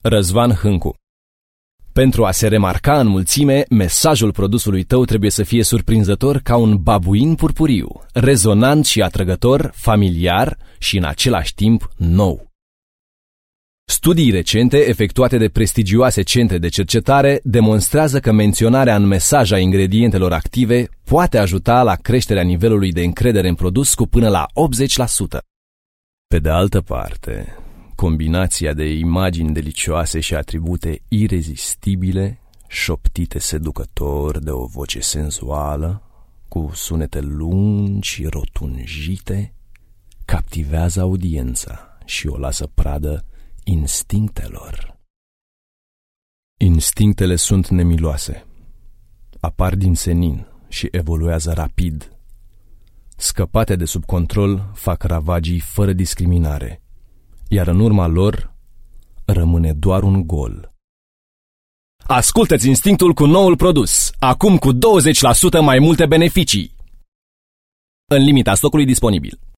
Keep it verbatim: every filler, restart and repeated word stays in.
Răzvan Hâncu. Pentru a se remarca în mulțime, mesajul produsului tău trebuie să fie surprinzător ca un babuin purpuriu, rezonant și atrăgător, familiar și în același timp nou. Studii recente, efectuate de prestigioase centre de cercetare, demonstrează că menționarea în mesaj a ingredientelor active poate ajuta la creșterea nivelului de încredere în produs cu până la optzeci la sută. Pe de altă parte, combinația de imagini delicioase și atribute irezistibile, șoptite seducător de o voce senzuală, cu sunete lungi și rotunjite, captivează audiența și o lasă pradă instinctelor. Instinctele sunt nemiloase, apar din senin și evoluează rapid. Scăpate de sub control, fac ravagii fără discriminare, iar în urma lor rămâne doar un gol. Ascultă-ți instinctul cu noul produs, acum cu douăzeci la sută mai multe beneficii. În limita stocului disponibil.